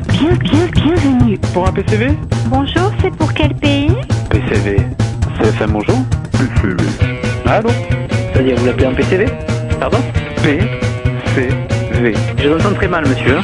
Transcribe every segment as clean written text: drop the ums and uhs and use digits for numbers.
Bienvenue. Pour un PCV? Bonjour, c'est pour quel pays? PCV. CFM, bonjour? PCV. Allô? C'est-à-dire, vous l'appelez un PCV? Pardon? PCV. Je vous entends très mal, monsieur.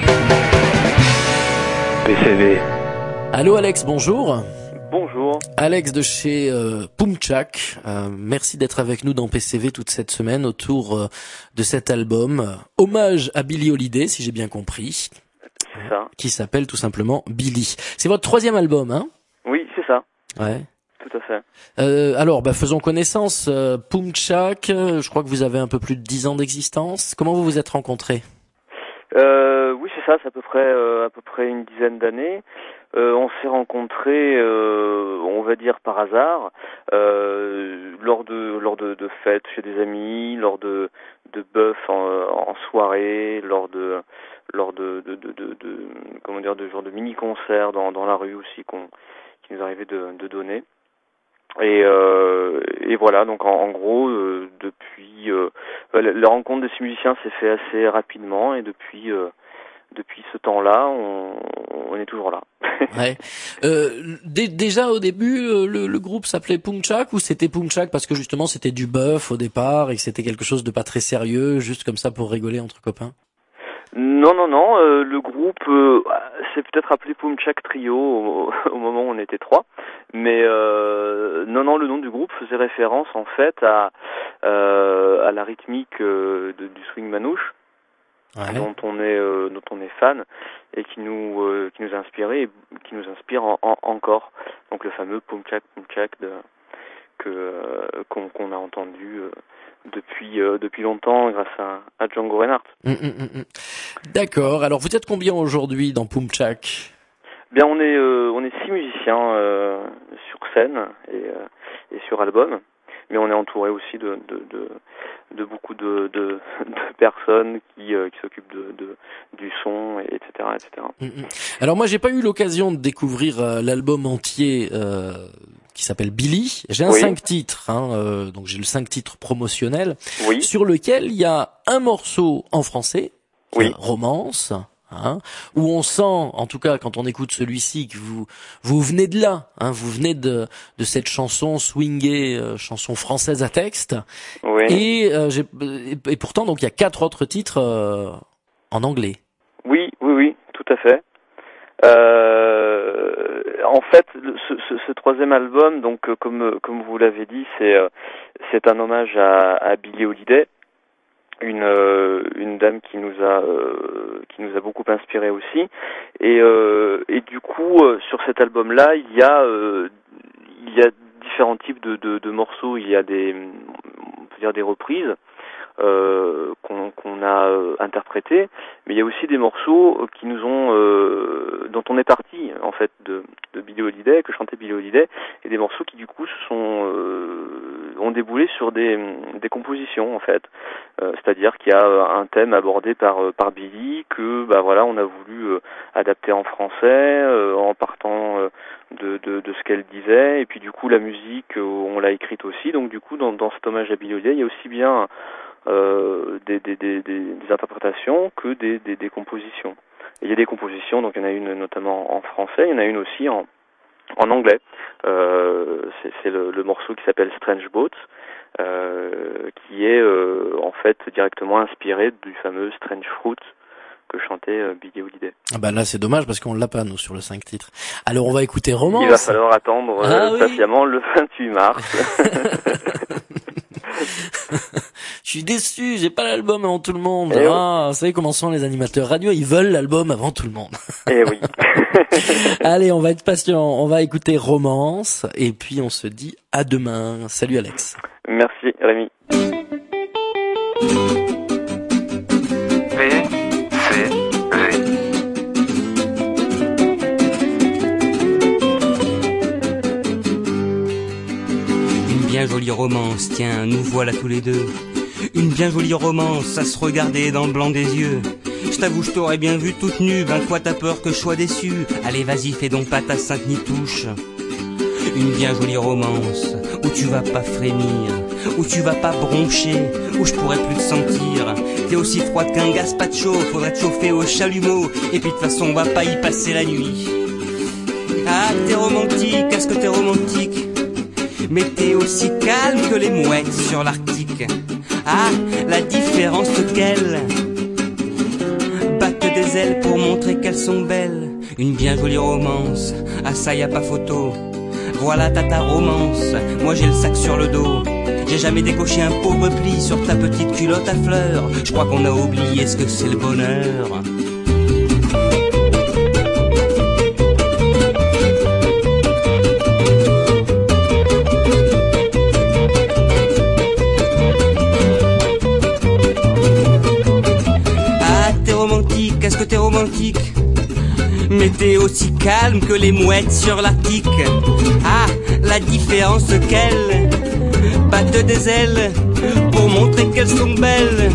PCV. Allô Alex, bonjour. Bonjour. Alex de chez Pumchak. Merci d'être avec nous dans PCV toute cette semaine autour de cet album. Hommage à Billie Holiday, si j'ai bien compris. C'est ça. Qui s'appelle tout simplement Billie. C'est votre 3e album, hein? Oui, c'est ça. Ouais. Tout à fait. Alors, faisons connaissance. Pumchak, je crois que vous avez un peu plus de 10 ans d'existence. Comment vous vous êtes rencontrés? Oui, c'est ça. C'est à peu près une dizaine d'années. On s'est rencontrés, on va dire par hasard, lors de fêtes chez des amis, lors de bœufs en soirée, lors de comment dire, de genre de mini concerts dans la rue aussi qui nous arrivait de donner. Et voilà, donc en gros, depuis la rencontre de ces musiciens s'est fait assez rapidement, et depuis ce temps-là, on est toujours là. Ouais. Déjà au début, le groupe s'appelait Pumchak, ou c'était Pumchak parce que justement c'était du bœuf au départ et que c'était quelque chose de pas très sérieux, juste comme ça pour rigoler entre copains? Non, le groupe s'est peut-être appelé Pumchak Trio au moment où on était 3, mais non, le nom du groupe faisait référence en fait à la rythmique du swing manouche. Ouais. dont on est fan et qui nous a inspiré et qui nous inspire encore. Donc le fameux Pumchak qu'on a entendu depuis longtemps grâce à Django Reinhardt. D'accord. Alors vous êtes combien aujourd'hui dans Pumchak? Bien, on est 6 musiciens sur scène et sur album, mais on est entouré aussi de beaucoup de personnes qui s'occupent du son, etc. Alors moi j'ai pas eu l'occasion de découvrir l'album entier qui s'appelle Billie. J'ai un 5 titres, donc j'ai le 5 titres promotionnel, sur lequel il y a un morceau en français, Romance, où on sent, en tout cas quand on écoute celui-ci, que vous venez de là, vous venez de cette chanson swingée, chanson française à texte, et pourtant donc il y a 4 autres titres en anglais. Oui, tout à fait. En fait, ce 3e album, donc comme vous l'avez dit, c'est un hommage à Billie Holiday, une dame qui nous a beaucoup inspiré aussi, et du coup sur cet album-là il y a différents types de morceaux. Il y a on peut dire des reprises qu'on a interprétées, mais il y a aussi des morceaux qui nous ont dont on est parti en fait de Billie Holiday, que chantait Billie Holiday, et des morceaux qui du coup ont déboulé sur des compositions en fait, c'est-à-dire qu'il y a un thème abordé par Billie que on a voulu adapter en français en partant de ce qu'elle disait, et puis du coup la musique on l'a écrite aussi, donc du coup dans cet hommage à Billie Holiday il y a aussi bien des interprétations que des compositions. Et il y a des compositions, donc il y en a une notamment en français, il y en a une aussi en anglais. C'est le morceau qui s'appelle Strange Boat, qui est en fait directement inspiré du fameux Strange Fruit que chantait Billie Holiday. Là c'est dommage parce qu'on l'a pas nous sur le 5 titres. Alors on va écouter Romance. Il va falloir attendre patiemment le 28 mars. Je suis déçu, j'ai pas l'album avant tout le monde. Vous savez comment sont les animateurs radio, ils veulent l'album avant tout le monde. Eh oui. Allez, on va être patient, on va écouter Romance, et puis on se dit à demain. Salut Alex. Merci Rémi. Bien jolie romance, tiens, nous voilà tous les deux. Une bien jolie romance, à se regarder dans le blanc des yeux. Je t'avoue, je t'aurais bien vu toute nue, quoi t'as peur que je sois déçu? Allez vas-y, fais donc pas ta sainte ni touche. Une bien jolie romance, où tu vas pas frémir, où tu vas pas broncher, où je pourrais plus te sentir. T'es aussi froide qu'un gazpacho, faudrait te chauffer au chalumeau, et puis de toute façon on va pas y passer la nuit. Ah, t'es romantique, est-ce que t'es romantique? Mais t'es aussi calme que les mouettes sur l'Arctique. Ah, la différence qu'elles battent des ailes pour montrer qu'elles sont belles. Une bien jolie romance, ah ça y a pas photo. Voilà ta romance, moi j'ai le sac sur le dos. J'ai jamais décoché un pauvre pli sur ta petite culotte à fleurs. Je crois qu'on a oublié ce que c'est le bonheur. Est-ce que t'es romantique? Mais t'es aussi calme que les mouettes sur l'Arctique. Ah, la différence qu'elles battent des ailes pour montrer qu'elles sont belles.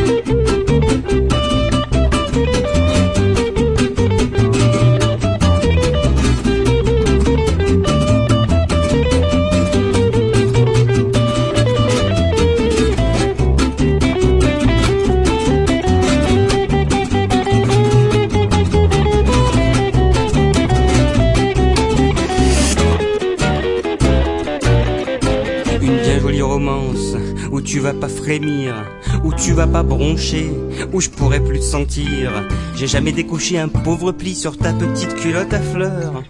Où tu vas pas frémir, où tu vas pas broncher, où je pourrais plus te sentir. J'ai jamais décoché un pauvre pli sur ta petite culotte à fleurs.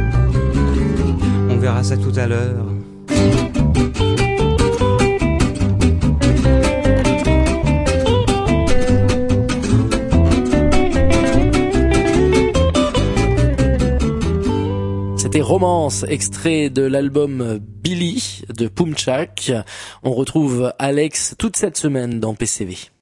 On verra ça tout à l'heure. C'était Romance, extrait de l'album Billy de Pumchak. On retrouve Alex toute cette semaine dans PCV.